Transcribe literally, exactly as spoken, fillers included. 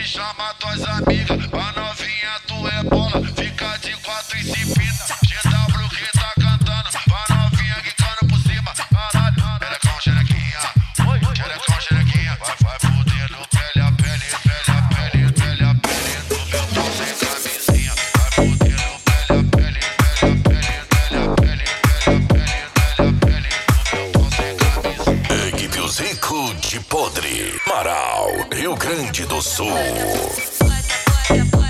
Pode chamar tuas amigas, a novinha tu é bola, fica de quatro e se pinta. G W que tá cantando, a novinha quicando por cima. Caralho, xerecão, xerequinha, xerecão, xerequinha. Vai, vai fudendo pele a pele, pele a pele, pele a pele. No meu pau sem camisinha. Vai fudendo pele a pele, pele a pele, pele a pele, pele a pele, pele a pele. No meu pau sem camisinha. Equipe O Zico de Podre, Marau, Rio Grande do Sul. Bota, bota, bota.